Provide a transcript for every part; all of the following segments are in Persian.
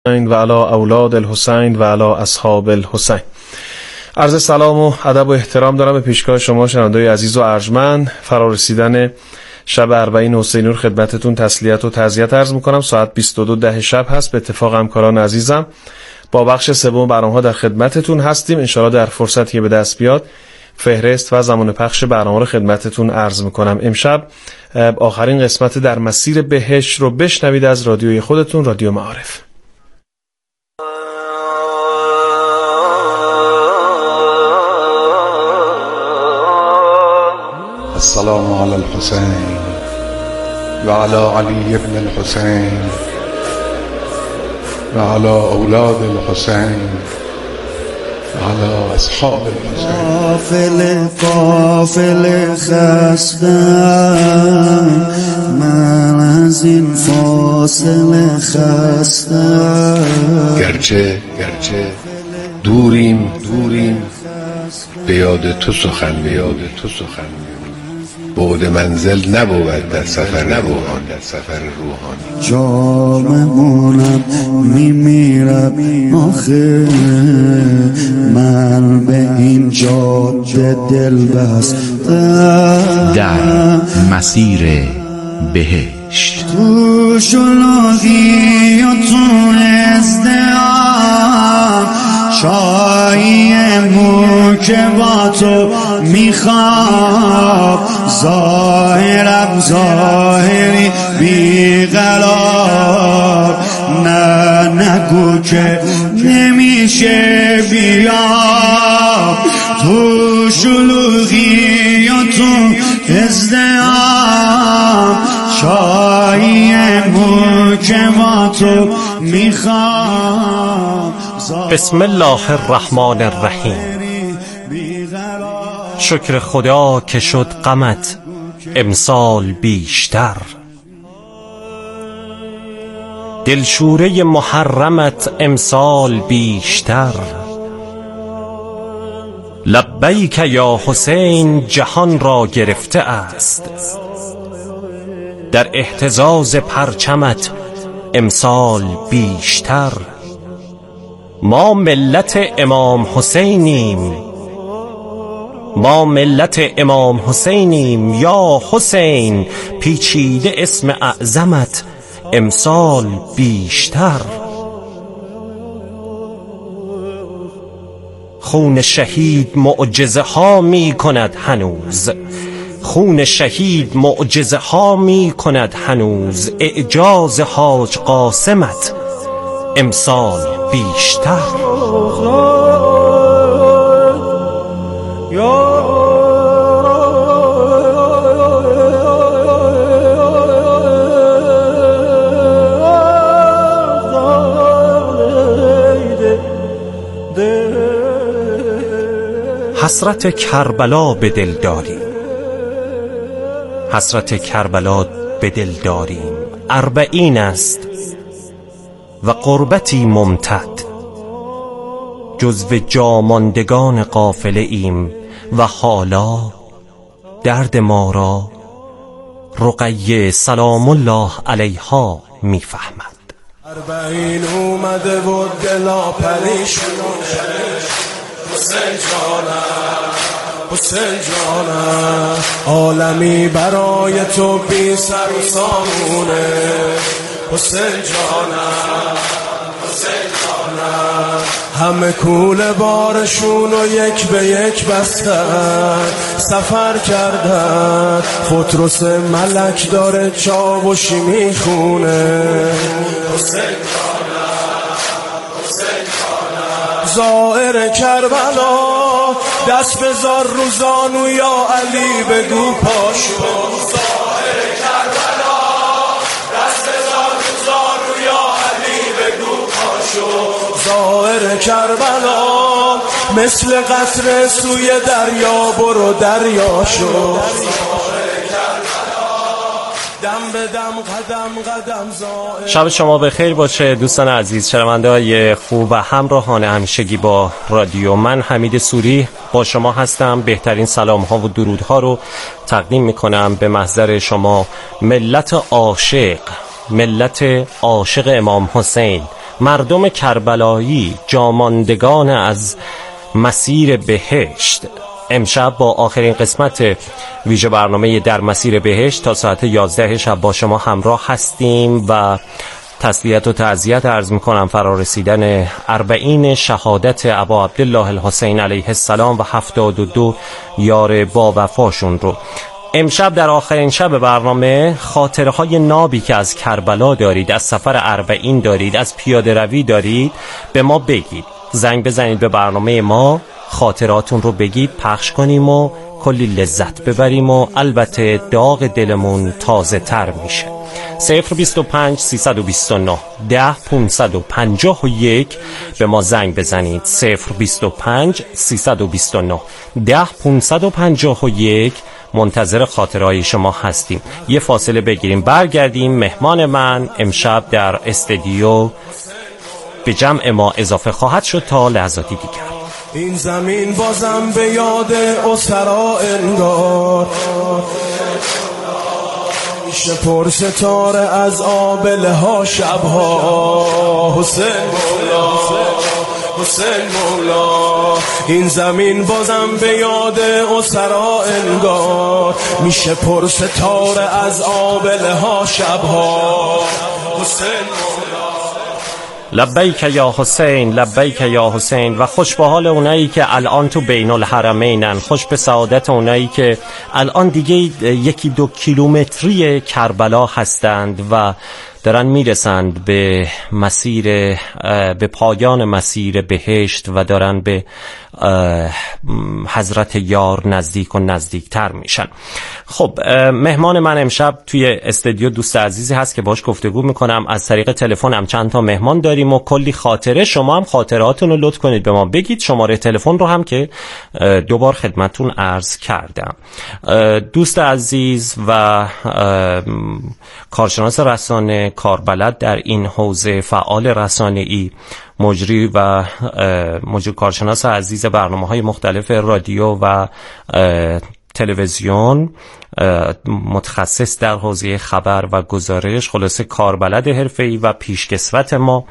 و علی اولاد الحسین و علی اصحاب الحسین. عرض سلام و ادب و احترام دارم به پیشگاه شما شنونده‌های عزیز و ارجمند. فرارسیدن شب اربعین حسین نور خدمتتون تسلیت و تعزیت عرض میکنم. ساعت 22:10 شب هست. به اتفاق همکاران عزیزم با بخش سوم برنامه‌ها در خدمتتون هستیم. انشاءالله در فرصتی که به دست بیاد فهرست و زمان پخش برنامه رو خدمتتون عرض میکنم. امشب آخرین قسمت در مسیر بهشت رو بشنوید از رادیوی خودتون، رادیو معارف. السلام علی الحسین و علی علی ابن الحسین و علی اولاد الحسین و علی اصحاب الحسین. قافل خستم من از این فاصله خستم، گرچه دوریم به یاد تو سخن بعد منزل نبود در سفر روحانی. جاممونم میمیرم آخه من به این جاده دل بستم، در مسیر بهشت. تو شلوغی و تو ازدهام چایی مو که با تو میخوام، ظاهری بیقرار، نه نگو که نمیشه بیام. تو شلوغی و تو ازدهام چایی مو که با تو میخوام. بسم الله الرحمن الرحیم. شکر خدا که شد غمت امسال بیشتر، دلشوره محرمت امسال بیشتر. لبیک یا حسین جهان را گرفته است، در اهتزاز پرچمت امسال بیشتر. ما ملت امام حسینیم یا حسین، پیچیده اسم اعظمت امسال بیشتر. خون شهید معجزه ها می کند هنوز، اعجاز حاج قاسمت امسال بیشتر. حسرت کربلا به دل داریم، اربعین است و قربتی ممتد، جزو جاماندگان قافله ایم و حالا درد ما را رقیه سلام الله علیها میفهمد. اربعین اومده و دلا پریشونه، حسین جانم عالمی برای تو بی سر و سامونه. حسین جانم همه کوله بارشون و یک به یک بستن، سفر کردن خودروس ملک داره چاوشی میخونه. حسین زائر کربلا دست بذار روزانو یا علی بگو پاشو. زائر کربلا دست بذار روزانو یا علی بگو پاشو. زائر کربلا مثل قطره سوی دریا برو دریا شو. شب شما بخیر باشه دوستان عزیز، شنونده‌های خوب و همراهان همیشگی با رادیو. من حمید سوری با شما هستم. بهترین سلام ها و درود ها رو تقدیم میکنم به محضر شما، ملت عاشق امام حسین مردم کربلایی، جاماندگان از مسیر بهشت. امشب با آخرین قسمت ویژه برنامه در مسیر بهشت تا ساعت 11 شب با شما همراه هستیم و تسلیت و تعزیت عرض میکنم فرارسیدن 40 شهادت ابا عبدالله الحسین علیه السلام و 72 یار با وفاشون رو. امشب در آخرین شب برنامه خاطره های نابی که از کربلا دارید، از سفر 40 دارید، از پیاده روی دارید، به ما بگید. زنگ بزنید به برنامه ما، خاطراتون رو بگید، پخش کنیم و کلی لذت ببریم و البته داغ دلمون تازه تر میشه. 025 329 10 551 به ما زنگ بزنید. 025 329 10 551 منتظر خاطرهای شما هستیم. یه فاصله بگیریم برگردیم. مهمان من امشب در استودیو به جمع ما اضافه خواهد شد تا لحظاتی دیگر. این زمین بازم به یاد اسرا انگار میشه پر ستاره از آبله ها شبها. حسین مولا، حسین مولا، این زمین بازم به یاد اسرا انگار میشه پر ستاره از آبله ها شبها. حسین مولا، لبیک یا حسین، لبیک یا حسین. و خوش به حال اونایی که الان تو بین الحرمینن، خوش به سعادت اونایی که الان دیگه 1-2 کیلومتری کربلا هستند و دارن میرسند به مسیر، به پایان مسیر بهشت و دارن به حضرت یار نزدیک و نزدیکتر میشن. خب مهمان من امشب توی استودیو دوست عزیزی هست که باش گفتگو میکنم. از طریق تلفنم چند تا مهمان داریم و کلی خاطره. شما هم خاطراتون رو لطف کنید به ما بگید. شماره تلفن رو هم که دوبار خدمتون عرض کردم. دوست عزیز و کارشناس رسانه، کاربلد در این حوزه، فعال رسانه‌ای، مجری و کارشناس عزیز برنامه‌های مختلف رادیو و تلویزیون، متخصص در حوزه خبر و گزارش، خلاصه کاربلد حرفه‌ای و پیشکسوت ما،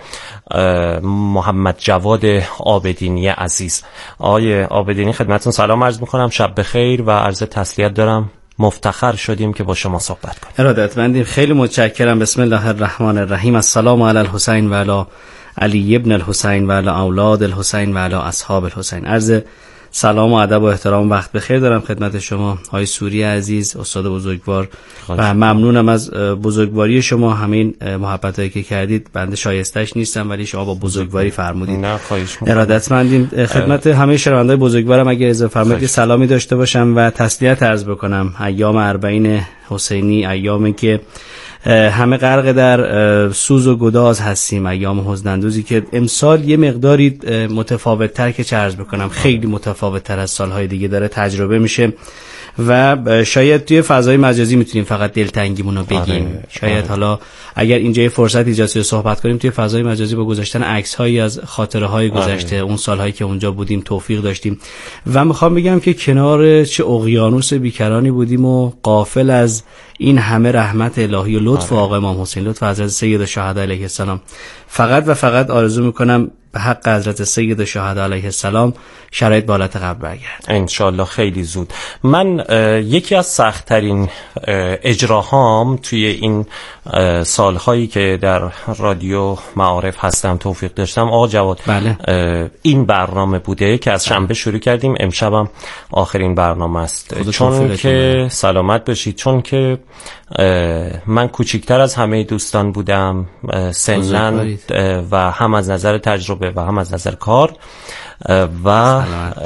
محمد جواد عابدینی عزیز. آقای عابدینی خدمتتون سلام عرض می‌کنم، شب بخیر و عرض تسلیت دارم. مفتخر شدیم که با شما صحبت کنیم. ارادتمندیم، خیلی متشکرم. بسم الله الرحمن الرحیم. السلام علی الحسین و علی علی ابن الحسین و علی اولاد الحسین و علی اصحاب الحسین. عرض سلام و ادب و احترام وقت بخیر دارم خدمت شما آقای سوری عزیز، استاد بزرگوار، و ممنونم از بزرگواری شما. همین محبتایی که کردید بنده شایستش نیستم ولی شما با بزرگواری فرمودید. نه خواهش می‌کنم. ارادتمندیم. خدمت همه شنوندگان بزرگوارم اگر اجازه فرمایید سلامی داشته باشم و تسلیت عرض بکنم. ایام 40 حسینی ایامی که همه غرق در سوز و گداز هستیم، ایام حزن‌اندوزی که امسال یه مقداری متفاوت تر که عرض بکنم خیلی متفاوت تر از سالهای دیگه داره تجربه میشه و شاید توی فضای مجازی میتونیم فقط دلتنگیمون رو بگیم. شاید حالا اگر اینجا فرصت ایجاد شه صحبت کنیم توی فضای مجازی با گذاشتن عکس‌هایی از خاطره‌های گذشته، اون سال‌هایی که اونجا بودیم توفیق داشتیم و میخوام بگم که کنار چه اقیانوس بیکرانی بودیم و غافل از این همه رحمت الهی و لطف آقا امام حسین، لطف حضرت سید الشهدا علیه السلام. فقط و فقط آرزو میکنم به حق حضرت سید الشهدا علیه السلام شرایط به حالت قبل برگرد انشالله خیلی زود. من یکی از سخت‌ترین اجراهام توی این سالهایی که در رادیو معارف هستم توفیق داشتم آقا جواد، بله. این برنامه بوده که از شنبه شروع کردیم، امشبم آخرین برنامه است. چون که سلامت باشید، چون که من کوچکتر از همه دوستان بودم سنن و هم از نظر تجربه و هم از نظر کار و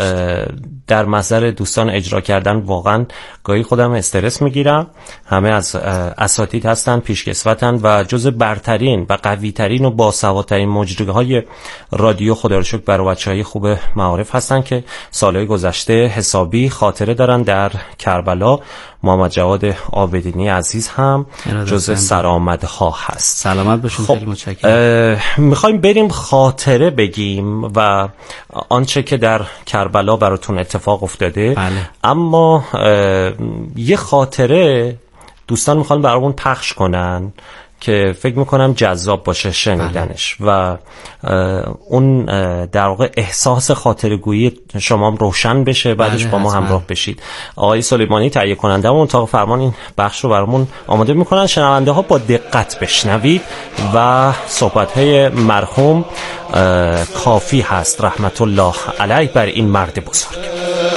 در محضر دوستان اجرا کردن واقعا گاهی خودم استرس میگیرم. همه از اساتید هستن، پیشکسوتن و جز برترین و قویترین و باسوادترین مجریهای رادیو خدا رو شکر برای بچهای خوب معارف هستن که سالهای گذشته حسابی خاطره دارن در کربلا. محمد جواد عابدینی عزیز هم جز سرآمدها هست. سلامت باشین. خیلی متشکرم. میخوایم بریم خاطره بگیم و آنچه که در کربلا براتون اتفاق افتاده. بله. اما یه خاطره دوستان میخوان برامون پخش کنن که فکر میکنم جذاب باشه شنیدنش و اون در واقع احساس خاطرگویی شما هم روشن بشه، بعدش با ما همراه بشید. آقای سلیمانی تهیه کننده و اتاق فرمان این بخش رو برامون آماده میکنن. شنونده ها با دقت بشنوید و صحبت‌های مرحوم کافی هست رحمت الله علیه بر این مرد بزرگ.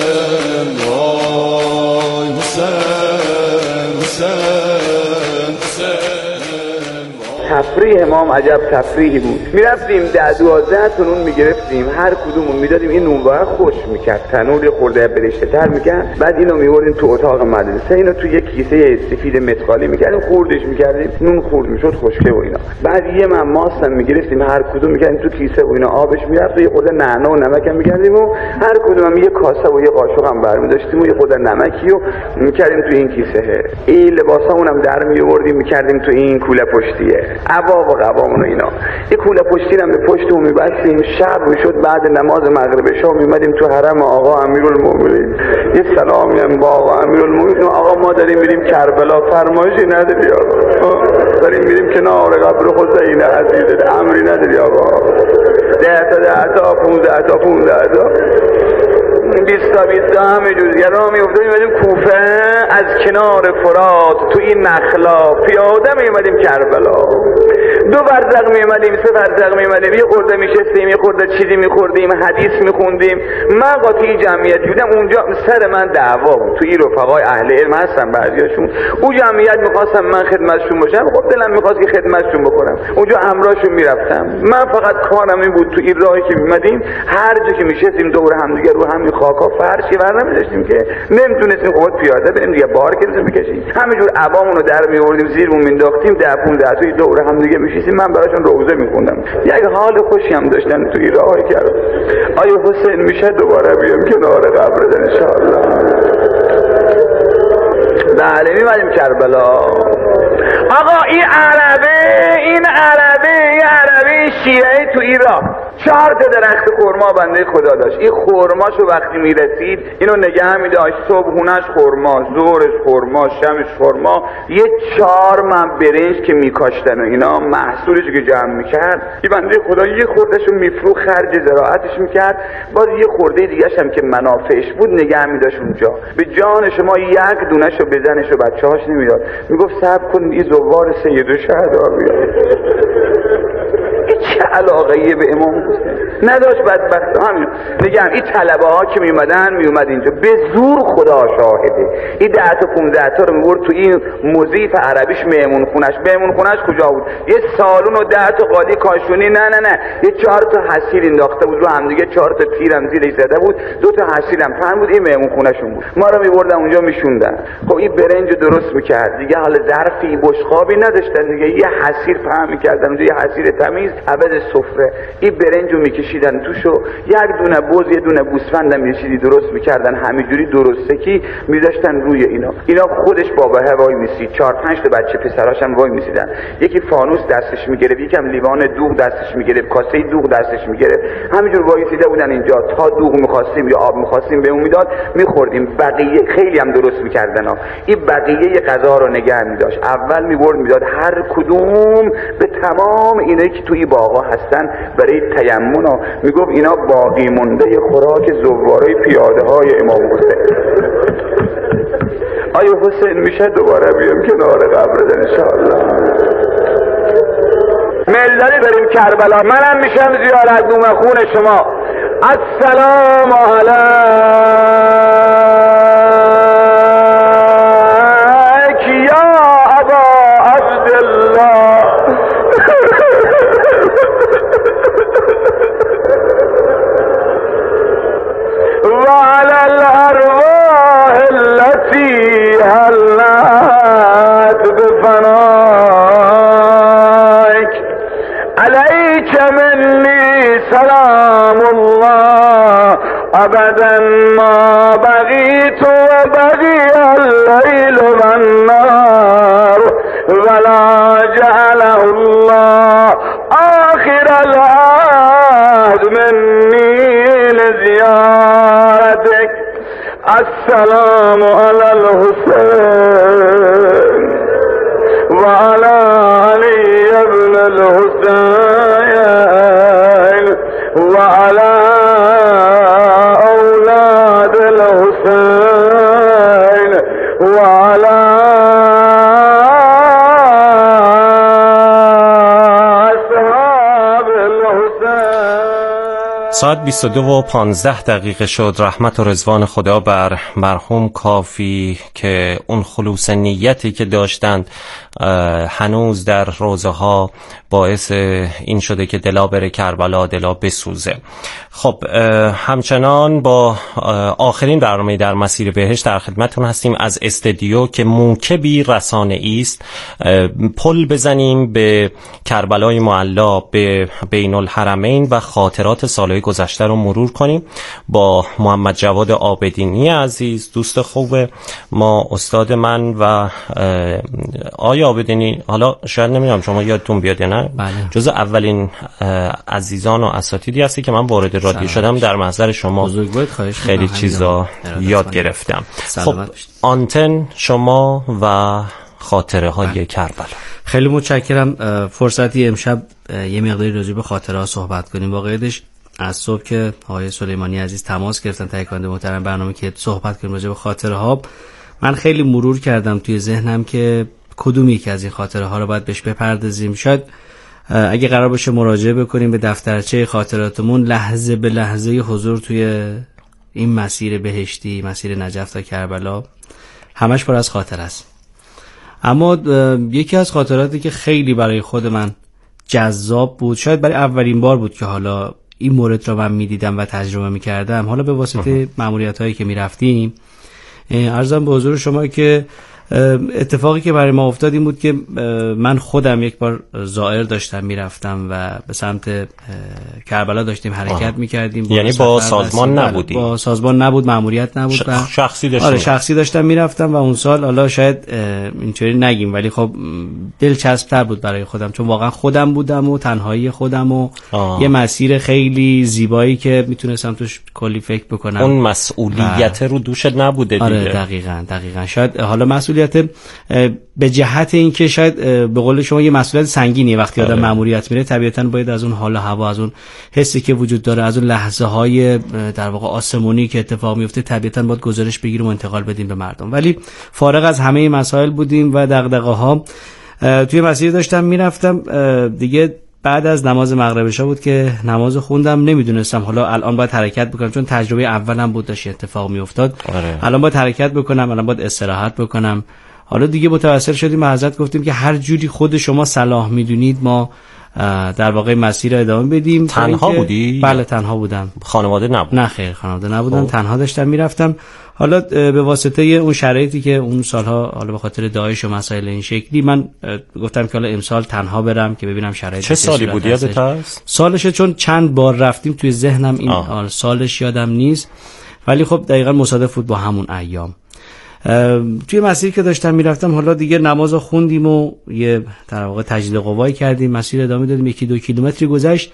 تفریح امام عجب تفریحی بود. میرفتیم 10-12 تا نون میگرفتیم، هر کدومون میدادیم این نونوار خوش میکرد، تنور خورده برشته تر میکرد، بعد اینو میبردیم تو اتاق مدرسه، اینو تو یک کیسه سفید متقالی میکردیم، خوردش میکردیم، نون خورد میشد خوشگه و اینا. بعد یه ماس هم میگرفتیم، هر کدوم میکردیم تو کیسه و اینا، آبش میرفت و یه خورده نعنا و نمک هم میکردیم و هر کدوم هم یه کاسه و یه قاشق هم برمی‌داشتیم و یه خورده نمکی و میکردیم تو این کیسه. این لباسامون هم در میآوردیم میکردیم تو این کوله پشتیه، عبا و قبامون و اینا. یه کوله پشتی هم به پشتمون می‌بستیم. شب میشد بعد نماز مغرب شام میمدیم تو حرم آقا امیرالمومنین، یه سلامی هم با آقا امیرالمومنین. آقا ما داریم میریم کربلا، فرمایشی نداری آقا، داریم میریم کنار قبر حسین عزیز، امری نداری آقا. 10 تا 15 تا 20 تا همینجور یرا میافتاد. میمدیم کوفه، از کنار فرات تو این نخلا پیاده میمدیم کربلا، 2 برزق میمدیم، 3 برزق میمدیم، یه خورده میشستیم، یه خورده چیزی میخوردیم، حدیث میخوندیم. من قاطی جمعیت بودم اونجا، سر من دعوا بود. توی رفقای اهل علم هستن بعضیاشون، اون جمعیت میخواستم من خدمتشون باشم، خب دلم میخواست که خدمتشون بکنم، اونجا همراهشون میرفتم. من فقط کارم این بود تو این راهی که میمدیم هر جا که میشستیم دور هم دیگه رو همین خاکا فرشی ور نمی‌داشتیم که نمیتونستیم خود پیاده بریم دیگه، بار کنیم بکشیم، همینجور عبامون رو در میآوردیم زیرمون مینداختیم، 10-15 تا دور هم دیگه میشستیم. من براشون روزه میخوندم، یک حال خوشی هم داشتن تو این راهی که آیا حسین میشه دوباره بیام کنار قبر ان شاء الله. بله میمدیم کربلا. آقا این عربه شیعه تو ایران 4 تا درخت خرما بنده خدا داشت. این خرماشو وقتی میرسید اینو نگه میداشت، صبحونش خرما، ظهرش خرما، شمش خرما، یه 4 من برنج که میکاشتن و اینا محصولش که جمع میکرد، این بنده خدا یه خوردهشو میفروخت خرج زراعتش میکرد، باز یه خورده دیگه‌ش هم که منافعش بود نگه میداشت اونجا. به جان شما 1 دونهشو به زنش و بچه‌هاش نمیداد، میگفت صبر کن این زوار سید الشهدا بیاد. چه علاقه‌ای به امام حسین نداشت بدبخت. همین میگم این طلبه ها که میومد اینجا به زور، خدا شاهده، این 10 تا 15 تا رو میبرد تو این موزیف عربیش مهمون خونش کجا بود؟ یه سالون و 10 تا قالی کاشونی، نه یه 4 تا حصیر انداخته بود رو هم دیگه، 4 تا تیرم زیرش زده بود، 2 تا حصیرم پهن بود، این مهمون خونه‌شون بود. ما رو میبردن اونجا میشوندن. خب این برنج درست میکرد دیگه، حالا ظرفی بشقابی نداشتن دیگه، یه حصیر پهن میکردن اونجا، یه حصیر تمیز عبد سفره، این برنجو میکشیدن توشو، 1 دونه بز، یه دونه گوسفندم یه چیزی درست میکردن، همینجوری درستکی میذاشتن روی اینا خودش بابا وای میسید، 4-5 تا بچه پسراش هم وای میسیدن، یکی فانوس دستش میگرفت، یکم لیوان دوغ دستش میگرفت، کاسه دوغ دستش میگرفت، همینجور وایسیده بودن اینجا تا دوغ میخواستیم یا آب میخواستیم بهمون میداد میخوردیم. بقیه خیلی هم درست میکردن این بقیه غذا رو نگه میداشت، اول میبرد میداد هر کدوم به تمام اینایی که توی باغا هستن برای تیمم، میگفت اینا باقی مونده خوراک زوارای پیاده های امام حسین. آیا حسین میشه دوباره بیام کنار قبر ان شاء الله؟ ملداری بریم کربلا، منم میشم زیارت دوم خون شما. السلام علیک یا ابا عبدالله. وعلى الأرواح التي هلت بفنائك عليك مني سلام الله أبدا ما بغيت وبغي الليل والنار ولا جعله الله آخر العهد مني لزيارتك. السلام على الحسين وعلى علي و علی اولاد الحسین و علی اصحاب الحسین. ساعت 22:15 شد. رحمت و رضوان خدا بر مرحوم کافی که اون خلوص نیتی که داشتند هنوز در روزه ها باعث این شده که دلا بره کربلا، دلا بسوزه. خب همچنان با آخرین برنامه در مسیر بهشت در خدمتتون هستیم از استودیو که موکبی رسانه‌ای است. پل بزنیم به کربلای معلا، به بین الحرمین و خاطرات سالهای گذشته رو مرور کنیم با محمد جواد عابدینی عزیز، دوست خوب ما، استاد من. و آیا عابدینی، حالا شاید نمیدونم شما یادتون بیاد یا نه، بله. جز اولین عزیزان و اساتیدی هستی که من وارد رادیو شدم. در محضر شما خیلی چیزا یاد گرفتم. خب آنتن شما و خاطره های کربلا. خیلی متشکرم. فرصتی امشب یه مقداری راجع به خاطره ها صحبت کنیم. واقعیتش از صبح که آقای سلیمانی عزیز تماس گرفتن تهیه کننده محترم برنامه که صحبت کنیم راجع به خاطره ها، من خیلی مرور کردم توی ذهنم که کدوم یکی از این خاطره ها رو باید بهش بپردازیم. شاید اگه قرار باشه مراجعه بکنیم به دفترچه خاطراتمون، لحظه به لحظه حضور توی این مسیر بهشتی، مسیر نجف تا کربلا، همش پر از خاطره است. اما یکی از خاطراتی که خیلی برای خود من جذاب بود، شاید برای اولین بار بود که حالا این مورد رو من میدیدم و تجربه میکردم، حالا به واسطه مأموریت هایی که میرفتیم. عرضم به حضور شما که اتفاقی که برای ما افتاد این بود که من خودم یک بار زائر داشتم میرفتم و به سمت کربلا داشتیم حرکت میکردیم. یعنی با سازمان نبودی؟ با سازمان نبود، مأموریت نبود. شخصی داشتم. آره شخصی داشتم میرفتم و اون سال حالا شاید اینطوری نگیم ولی خب دلچسب‌تر بود برای خودم، چون واقعا خودم بودم و تنهایی خودم و یه مسیر خیلی زیبایی که میتونستم توش کلی فکر بکنم. اون مسئولیت رو دوشت نبوده دیگه. آره دقیقاً. شاید حالا مسئولیت به جهت این که شاید به قول شما یه مسئولیت سنگینیه وقتی آدم مأموریت میره، طبیعتاً باید از اون حال و هوا، از اون حسی که وجود داره، از اون لحظه های در واقع آسمونی که اتفاق میفته، طبیعتاً باید گزارش بگیریم و انتقال بدیم به مردم. ولی فارغ از همه این مسائل بودیم و دغدغه ها، توی مسیر داشتم میرفتم دیگه. بعد از نماز مغرب شب بود که نماز خوندم، نمیدونستم حالا الان باید حرکت بکنم، چون تجربه اولم بود داشت اتفاق میافتاد. الان باید حرکت بکنم، الان باید استراحت بکنم. حالا دیگه متوسل شدیم به حضرت گفتیم که هر جوری خود شما صلاح میدونید ما در واقع مسیر ادامه بدیم. تنها بودی؟ بله تنها بودم. خانواده نبود؟ نه خیر خانواده نبودم. تنها داشتم میرفتم. حالا به واسطه اون شرایطی که اون سالها حالا به خاطر داعش و مسائل این شکلی من گفتم که حالا امسال تنها برم که ببینم شرایط چه سالی بود یادت هست؟ سالشه، چون چند بار رفتیم توی ذهنم این سالش یادم نیست، ولی خب دقیقاً مصادف بود با همون ایام. توی مسیر که داشتم میرفتم حالا دیگه نمازو خوندیم و یه در واقع تجدید قوایی کردیم، مسیر ادامه دادیم. 1-2 کیلومتری گذشت،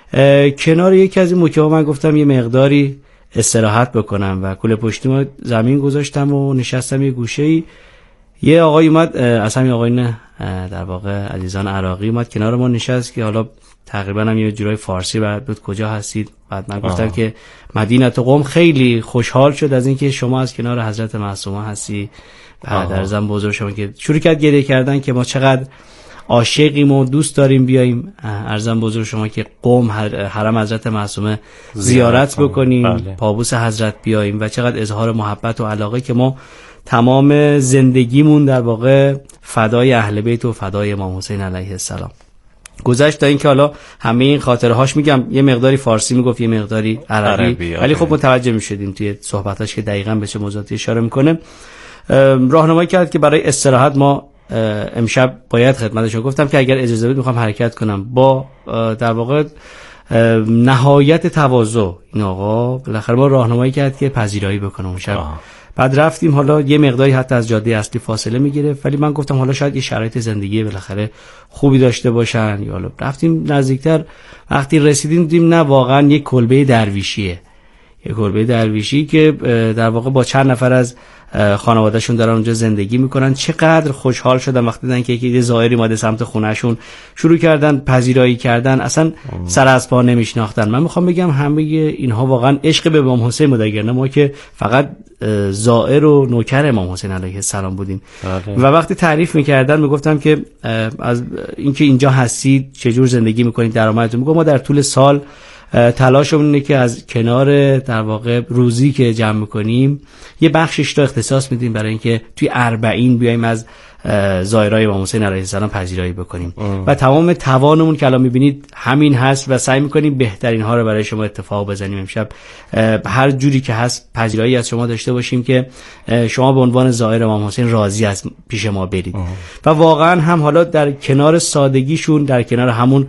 کنار یکی از این موکب‌ها من گفتم یه مقداری استراحت بکنم و کوله پشتیمو زمین گذاشتم و نشستم یه گوشه‌ای. یه آقای اومد، از همین آقایون در واقع عزیزان عراقی اومد کنار ما نشست که حالا تقریبا هم یه جورای فارسی بعد بود کجا هستید. بعد من گفتم که مدینه قم. خیلی خوشحال شد از اینکه شما از کنار حضرت معصومه هستی. بعد ارزم بزرگ شما که شروع کرد گریه کردن که ما چقدر عاشقیم و دوست داریم بیاییم ارزم بزرگ شما که قم حرم حضرت معصومه زیارت بکنیم. بله. پابوس حضرت بیاییم و چقدر اظهار محبت و علاقه که ما تمام زندگیمون در واقع فدای اهل بیت و فدای امام حسین علیه السلام گذشت. تا اینکه حالا همه این خاطره هاش میگم یه مقداری فارسی میگفت یه مقداری عربی ولی خب متوجه میشدیم توی صحبتاش که دقیقاً به چه موضوعاتی اشاره میکنه. راهنمایی کرد که برای استراحت ما امشب باید خدمتشون گفتم که اگر اجازه بدید میخوام حرکت کنم. با در واقع نهایت تواضع این آقا بالاخره ما راهنمایی کرد که پذیرایی بکنم اون شب. بعد رفتیم، حالا یه مقداری حتی از جاده اصلی فاصله میگرفت ولی من گفتم حالا شاید یه شرایط زندگی بالاخره خوبی داشته باشن یا حالا رفتیم نزدیکتر. وقتی رسیدیم دیدیم نه واقعا یک کلبه درویشیه، یک کلبه درویشی که در واقع با چند نفر از خانوادهشون دارن اونجا زندگی میکنن. چقدر خوشحال شدن وقتی دیدن که یه زائری اومده سمت خونهشون، شروع کردن پذیرایی کردن، اصلا سر از پا نمیشناختن. من میخوام بگم همه اینها واقعا عشق به امام حسین بود، اگر نه ما که فقط زائر و نوکر امام حسین علیه السلام بودیم. و وقتی تعریف میکردن میگفتم که از اینکه اینجا هستید چجور زندگی میکنید، درآمدتون، میگم ما در طول سال تلاشمون اینه که از کنار در واقع روزی که جمع میکنیم یه بخشش رو اختصاص میدیم برای اینکه توی 40 بیایم از زائرای امام حسین علیه السلام پذیرایی بکنیم و تمام توانمون که الان میبینید همین هست و سعی میکنیم بهترین ها رو برای شما اتفاق بزنیم. امشب هر جوری که هست پذیرایی از شما داشته باشیم که شما به عنوان زائر امام حسین راضی از پیش ما برید. و واقعا هم حالا در کنار سادگیشون، در کنار همون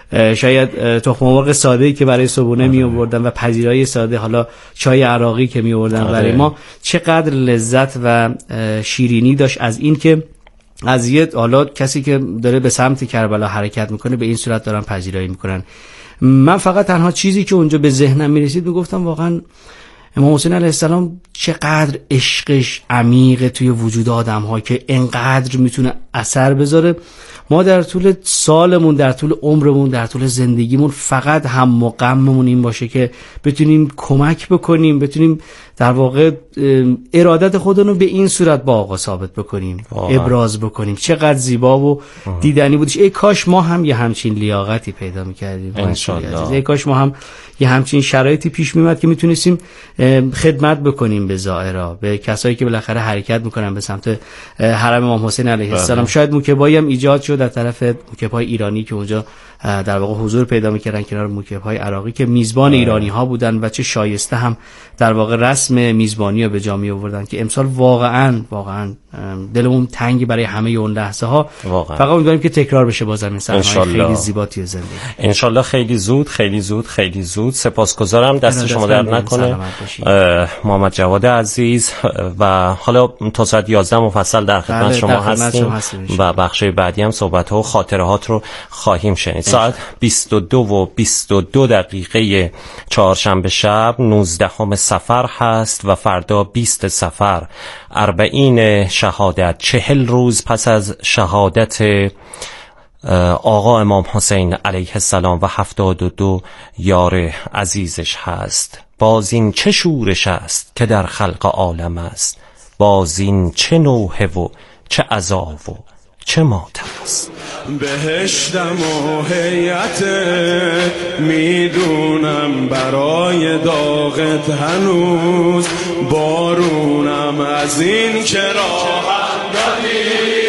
شاید تخم مرغ ساده‌ای که برای صبحونه می آوردن و پذیرایی ساده، حالا چای عراقی که می آوردن برای ما، چقدر لذت و شیرینی داشت از این که از یه حالا کسی که داره به سمت کربلا حرکت میکنه به این صورت دارن پذیرایی میکنن. من فقط تنها چیزی که اونجا به ذهنم میرسید میگفتم واقعا امام حسین علیه السلام چقدر عشقش عمیقه توی وجود آدم ها که انقدر میتونه اثر بذاره. ما در طول سالمون، در طول عمرمون، در طول زندگیمون فقط هم و غممون این باشه که بتونیم کمک بکنیم، بتونیم در واقع ارادت خودمون رو به این صورت با آقا ثابت بکنیم، ابراز بکنیم. چقدر زیبا و دیدنی بودش. ای کاش ما هم یه همچین لیاقتی پیدا می‌کردیم انشالله. ای کاش ما هم یه همچین شرایطی پیش میومد که میتونستیم خدمت بکنیم به زائرا، به کسایی که بالاخره حرکت میکنن به سمت حرم امام حسین علیه السلام. شاید موکبایی هم ایجاد شد در طرف موکب‌های ایرانی که اونجا در واقع حضور پیدا میکردن کنار موکب‌های عراقی که میزبان ایرانی ها بودن و چه شایسته هم در واقع رسم میزبانی رو به جا می آوردن که امسال واقعا دلمون تنگ برای همه اون لحظه ها. فقط امیدواریم که تکرار بشه باز همین صحنه‌های خیلی زیبا توی زندگی. انشالله خیلی زود. سپاسگزارم، دست شما در نکنه محمد جواد عزیز. و حالا تا ساعت 11 مفصل در خدمت شما هستیم و بخش بعدی هم صحبت‌ها و خاطرات رو خواهیم شنید. ساعت 22:22 چهارشنبه شب 19 صفر هست و فردا 20 صفر 40 شهادت، 40 روز پس از شهادت آقا امام حسین علیه السلام و 72 یار عزیزش هست. باز این چه شورش است که در خلق عالم است، باز این چه نوحه و چه عذاب و چه ماتم است. بهشتم و هیئت میدونم برای داغت هنوز بارونم از این که راحت دادی،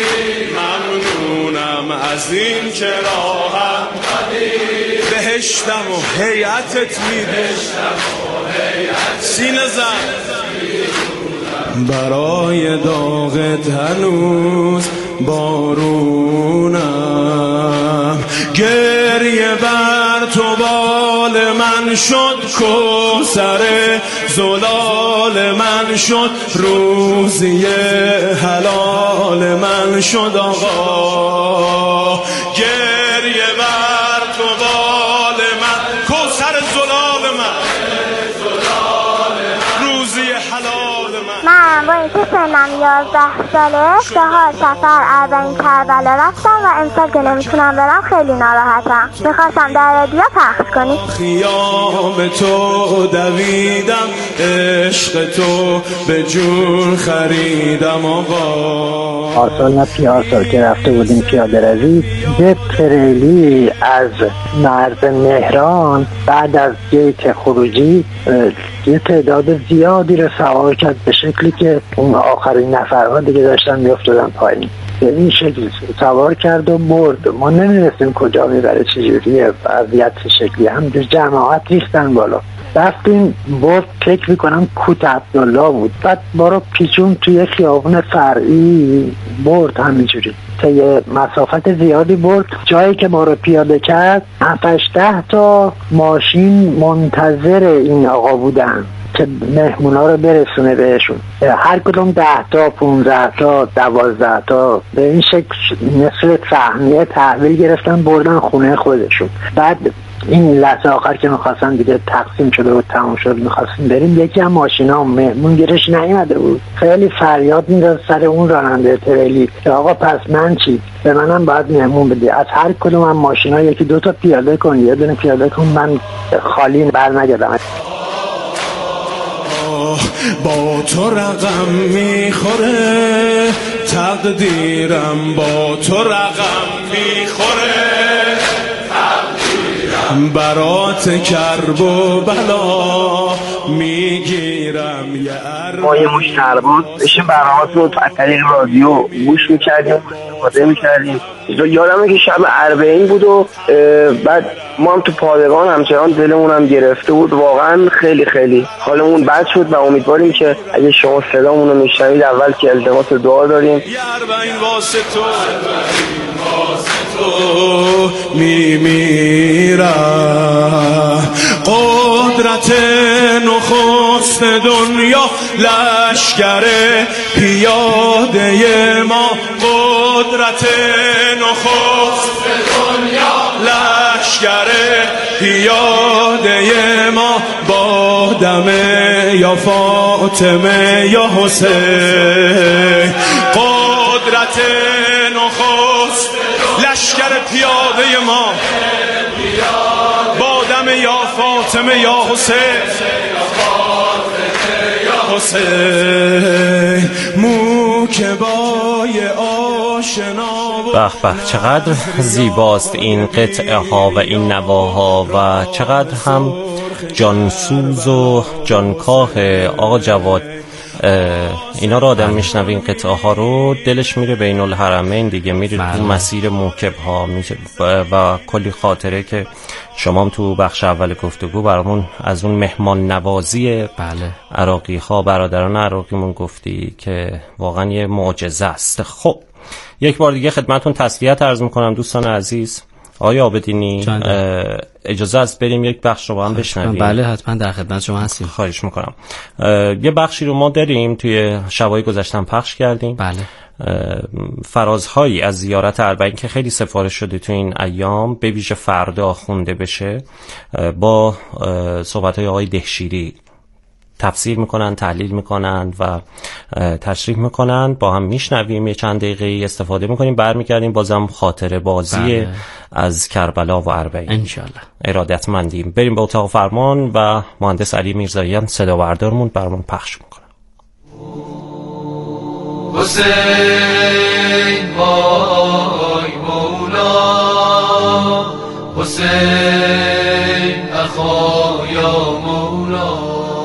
ممنونم از این که راحت دادی. بهشتم و هیئتت میدونم سینه زن برای داغت هنوز بارونم. گریه بر تو بال من شد، کوثر زلال من شد، روزی حلال من شد آقا. گریه بر تو بال من، کوثر زلال من، روزی حلال من با اینکه سنم 11 ساله 4 سفر 40 کربلا رفتم و امسال که نمیتونم برم خیلی ناراحتم. میخواستم در رادیو پخش کنی. خیام تو دویدم، عشق تو به جون خریدم آقا. پارسال نه پیارسال که رفته بودیم پیاده روی، یه تریلی از مرز مهران بعد از گیت خروجی یه تعداد زیادی رو سوار کرد به شکلی که اون آخرین نفرها دیگه داشتن میافتادن پایین. به این شکل سوار کرد و برد. ما نمی‌رسیم کجا میبره، چجوریه، وضعیت شکلی همجور جماعت ریختن بالا. رفتیم برد، فکر میکنم کوت عبدالله بود، بعد بارو پیچون توی خیابون فرعی برد همینجوری تا یه مسافت زیادی برد. جایی که بارو پیاده کرد 7-10 تا ماشین منتظر این آقا بودن که مهمونا رو برسونه بهشون. هر کدوم 10 تا 15 تا 12 تا به این شکل مثل سهمیه تحویل گرفتن بردن خونه خودشون. بعد این لحظه آخر که میخواستن دیگه تقسیم شده و تمام شد میخواستیم بریم، یکی هم ماشینا مهمون گیرش نیامده بود، خیلی فریاد می‌زد سر اون راننده تریلی که آقا پس من چی؟ به منم باید مهمون بدی، از هر کدوم هم ماشینا یکی 2 تا پیاده کن، یه دونه پیاده کن، من خالی برنگردم. با تو رقم میخوره تقدیرم، با تو رقم میخوره تقدیرم، برات کرب و بلا میگیرم یه ما یه مش تربات بشه برنامه رو از طریق رادیو گوش میکردیم، استفاده میکردیم. یادمه که شب اربعین بود و بعد ما هم تو پادگان همچنان دلمون هم گرفته بود، واقعا خیلی خیلی حالمون بد شد و امیدواریم که اگه شما صدامون رو میشنوید اول که التماس دعا داریم. اربعین واسه تو میمیرم، قدرت نخست دنیا لشکر پیاده ما، قدرت نخست دنیا لشکر پیاده ما، با دم یا فاطمه یا حسین، قدرت نخست لشکر پیاده ما، با دم یا فاطمه یا حسین، حسین موکبای آشنا. به به، چقدر زیباست این قطعه ها و این نواها و چقدر هم جانسوز و جانکاه. آقا جواد اینا رو آدم میشنوه این قطعه ها رو دلش میره بین الحرمین دیگه، میره تو مسیر موکب ها و کلی خاطره که شما هم تو بخش اول گفتگو برامون از اون مهمان نوازی عراقی ها، برادران عراقیمون گفتی که واقعا یه معجزه است. خب یک بار دیگه خدمتون تسلیت عرض میکنم دوستان عزیز. آقای عابدینی اجازه است بریم یک بخش رو با هم بشنویم؟ بله حتما در خدمت شما هستیم. خواهش میکنم. یه بخشی رو ما داریم توی شبای گذشتم پخش کردیم. بله. فرازهایی از زیارت اربعین که خیلی سفارش شده تو این ایام، به ویژه فردا خونده بشه، با صحبت‌های آقای دهشیری تفسیر میکنن، تحلیل میکنن و تشریح میکنن، با هم میشنویم، یه چند دقیقه استفاده میکنیم، برمیگردیم بازم خاطره بازی از کربلا و اربعین انشالله. ارادتمندیم. بریم به اتاق فرمان و مهندس علی میرزاییان صدا بردارمون برامون پخش میکنه. حسین وای مولا، حسین اخا یا مولا،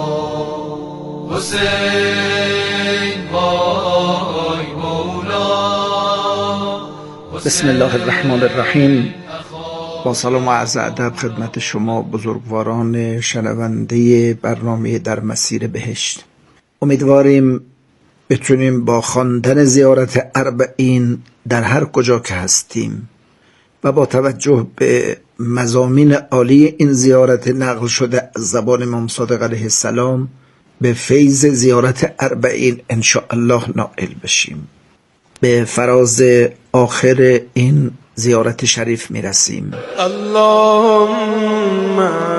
حسین وای مولا. بسم الله الرحمن الرحیم. با سلام و عرض ادب خدمت شما بزرگواران شنونده برنامه در مسیر بهشت. امیدواریم بتونیم با خواندن زیارت اربعین در هر کجا که هستیم و با توجه به مضامین عالی این زیارت نقل شده از زبان امام صادق علیه السلام به فیض زیارت اربعین ان شاء الله نائل بشیم. به فراز آخر این زیارت شریف میرسیم. اللهم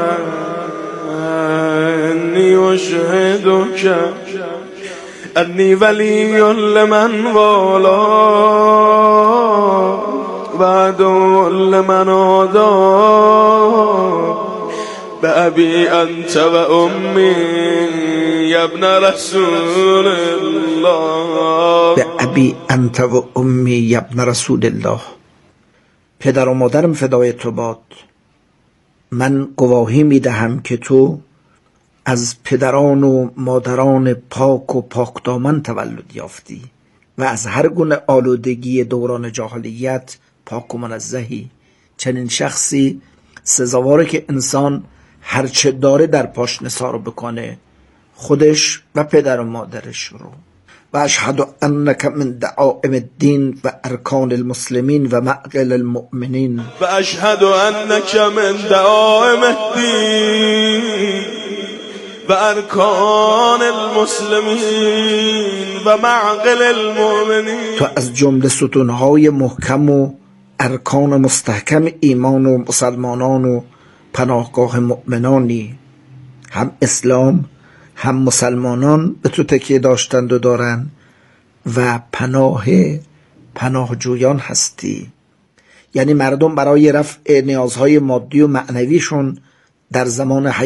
انی اشهدک انی ولی لمن والا و عدو لمن عادا، بأبی انت و امی ابن رسول الله، بأبی انت و امی ابن رسول الله. پدر و مادرم فدای تو باد. من گواهی میدهم که تو از پدران و مادران پاک و پاکدامن تولد یافتی و از هر گونه آلودگی دوران جاهلیت پاک و منزهی. چنین شخصی سزاواره که انسان هرچه داره در پاش نثار بکنه، خودش و پدر و مادرش رو. و اشهد انک من دعائم الدین و ارکان المسلمین و معقل المؤمنین. و اشهد انک من دعائم الدین و ارکان المسلمین و معقل المؤمنین. تو از جمله ستونهای محکم و ارکان مستحکم ایمان و مسلمانان و پناهگاه مؤمنانی. هم اسلام هم مسلمانان به تو تکیه داشتند و دارن و پناهجویان هستی. یعنی مردم برای رفع نیازهای مادی و معنویشون در زمان